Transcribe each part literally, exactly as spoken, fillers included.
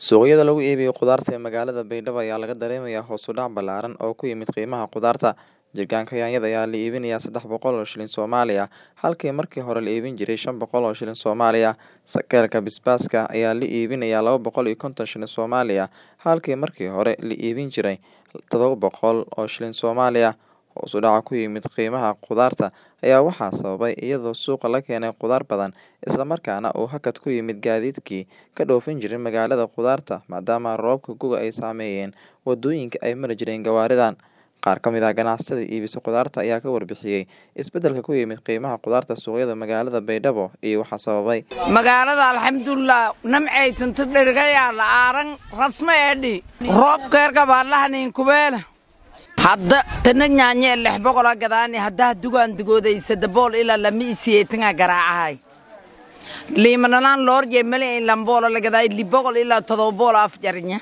Suuqyada lagu iibiyo khudaarta ee magaalada Baydhabo ayaa laga dareemayaa hoos u dhac ballaaran oo ku yimid qiimaha khudaarta. Jirgaanka yaanyada ayaa la iibinayaa saddex boqol oo shilin Soomaali ah, halkii markii hore la iibin jiray shan boqol oo shilin Soomaali ah. Sakeelka basbaaska ayaa la iibinayaa laba boqol iyo konton shilin Soomaali ah, halkii markii hore la iibin jiray todoba boqol oo shilin Soomaali ah. Hoos u dhaca ku yimid qiimaha khudaarta ayaa waxaa sababay iyadoo suuqa la keenay khudaar badan, isla markaana uu hakad ku yimid gaadiidkii ka dhoofin jiray magaalada khudaarta maadaama roobabka gu'ga ay saameeyeen wadooyinka ay mari jireen gawaaridan. Qaar ka mid ah ganacsatada iibisa khudaarta ayaa ka warbixiyay isbeddelka ku yimid qiimaha khudaarta suuqyada magaalada Baydhabo iyo waxa sababay. Magaalada alxamdulillah namcay tuntu dhirgaya la aaran rasmi eedhi roobka erga baalahanin kubeela hadda tanag nyaanye lix boqol gadaani hadda dugaan dugoodaysa dabool ilaa lama isiyeetinga garaacahay liimanaan loor jeemale in lamboolo la gaday lix boqol ilaa todoba boqol af jarnya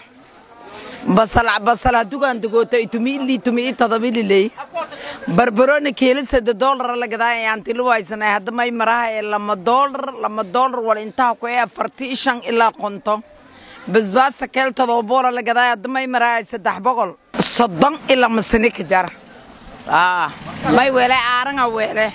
basal basal dugaan dugootay tumi ilaa tumi todoba ilaa barbarooni kiilisa dollar la gaday aanti luwaysanay hadda may maraha lama dollar lama dollar wal inta ku ee afartan shan ilaa konton basbaas sakeel todoba boqol la gaday hadda may maraha saddex boqol soddon ilaa masani ka jar ah may weelay aaran ah weelay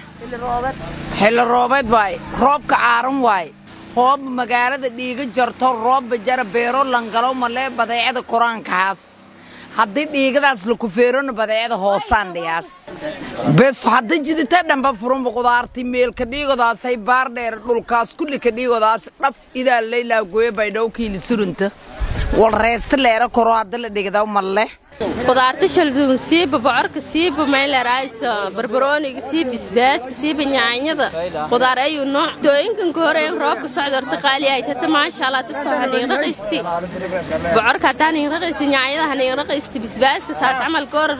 xilli roobeed way roobka aaran way hoob magaalada dhiiga jarto roob jar beero langalo male badeecada quraankaas haddii dhiigadaas la ku feerona badeecada hoosaan dhiyaas bes hadda jidita dhanba furan khudaarti meelka dhiigadaas ay baar dheer dhulkaas kulli ka dhiigadaas dhaf idaa leeyla gooy Baydhabo kiil surunta wal reest leera koro hadda la dhigada malle khudaarta shalduun siiba bocorka siiba meel raayso barbarooniga siiba basbaaska siiba yaanyada khudaar ayu nooc dooyinkan hore roobka socdo qaali ay tata ma sha Allah tastaani raqisti bocorka taani raqisti yaanyada hani raqisti basbaaska saas amal koor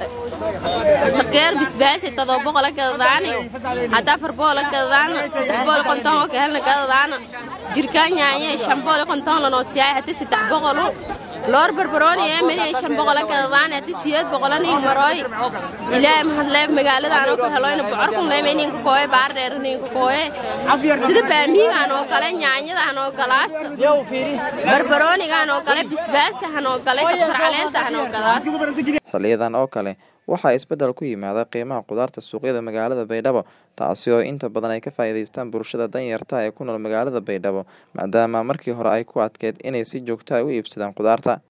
sakeer basbaas todoba boqol gadaani hadda afar boqol gadaani saddex boqol konton oo kale gadaani jirkaan yaanya shan boqol konton lano siyaa hadda saddex boqol loor barbarooni ee meel shan boqol gadaani hadda sideed boqol ani maroy ilaa mahadle magaalada aan ku helayno bocorkun leemeeyeen ku kooy baar dheernin ku kooy sida baamiga aan oo kale yaanyada aan oo galaas barbarooniga aan oo kale basbaaska aan oo kale kabsar caleenta aan oo galaas xiliyadan oo kale waxaa isbeddel ku yimaada qiimaha khudaarta suuqyada magaalada Baydhabo, taasi oo inta badan ay ka faa'iideystaan bulshada danyarta ee ku nool magaalada Baydhabo maadaama markii hore ay ku adkeed inay si joogto ah u iibsadaan khudaarta.